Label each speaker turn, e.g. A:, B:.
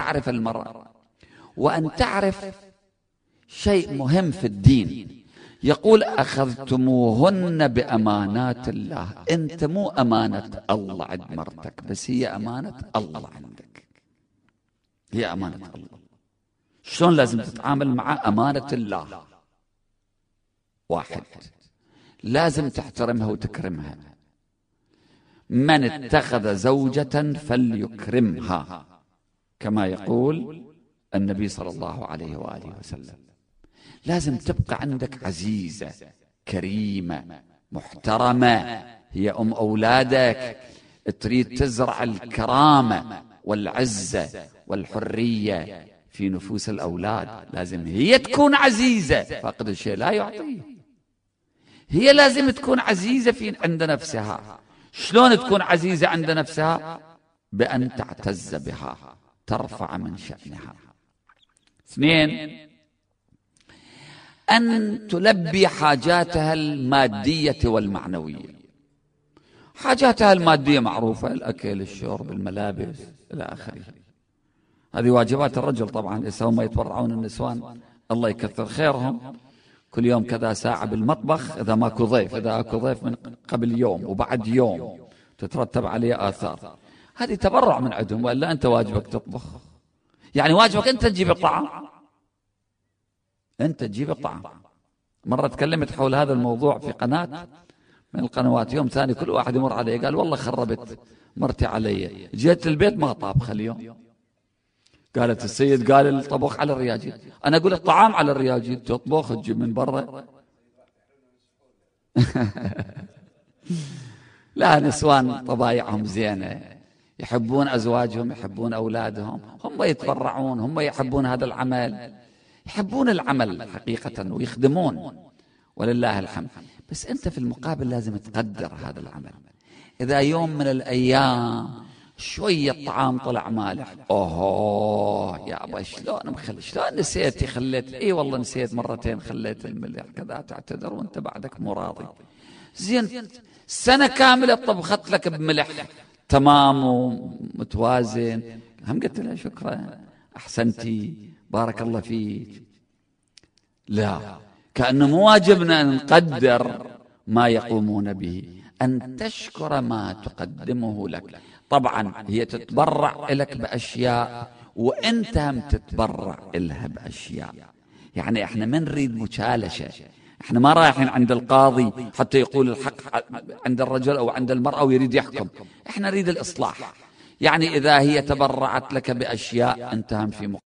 A: تعرف المرأة، وأن تعرف شيء مهم في الدين. يقول أخذتموهن بأمانات الله. أنت مو أمانة الله عند مرتك، بس هي أمانة الله عندك، هي أمانة الله. شلون لازم تتعامل مع أمانة الله؟ واحد، لازم تحترمها وتكرمها. من اتخذ زوجة فليكرمها، كما يقول النبي صلى الله عليه وآله وسلم. لازم تبقى عندك عزيزة كريمة محترمة، هي أم أولادك، تريد تزرع الكرامة والعزة والحرية في نفوس الأولاد. لازم هي تكون عزيزة، فاقد الشيء لا يعطيه. هي لازم تكون عزيزة عند نفسها. شلون تكون عزيزة عند نفسها؟ بأن تعتز بها، ترفع من شأنها. اثنين، أن تلبي حاجاتها المادية والمعنوية. حاجاتها المادية معروفة، الأكل، الشرب، الملابس إلى آخره. هذه واجبات الرجل طبعا. هم يتبرعون النسوان الله يكثر خيرهم، كل يوم كذا ساعة بالمطبخ، إذا ماكو ضيف، إذا أكو ضيف من قبل يوم وبعد يوم تترتب عليه آثار. هذه تبرع من عندهم، وإلا أنت واجبك تطبخ. يعني واجبك أنت تجيب الطعام، أنت تجيب الطعام. مرة تكلمت حول هذا الموضوع في قناة من القنوات، يوم ثاني كل واحد يمر عليه قال والله خربت مرتي علي، جيت البيت ما طابخ اليوم. قالت السيد قال الطبخ على الرياجيل. أنا أقول الطعام على الرياجيل، تطبخ تجيب من برا. لا، نسوان طبايعهم زينة، يحبون أزواجهم، يحبون أولادهم، هم يتبرعون، هم يحبون هذا العمل، يحبون العمل حقيقة ويخدمون، ولله الحمد. بس أنت في المقابل لازم تقدر هذا العمل. إذا يوم من الأيام شوية طعام طلع مالح، أوه يا أبا شلون شلون نسيتي خليت، إيه والله نسيت مرتين خليت الملح كذا، تعتذر وأنت بعدك مو راضي. زين سنة كاملة طبخت لك بملح تمام ومتوازن، هم قلت لها شكرا أحسنتي بارك الله فيك. لا، كأنه مو واجبنا أن نقدر ما يقومون به، أن تشكر ما تقدمه لك. طبعا هي تتبرع لك بأشياء وأنت هم تتبرع لها بأشياء. يعني احنا ما نريد مشالشة، احنا ما رايحين عند القاضي حتى يقول الحق عند الرجل أو عند المرأة ويريد يحكم، احنا نريد الإصلاح. يعني إذا هي تبرعت لك بأشياء أنت هم في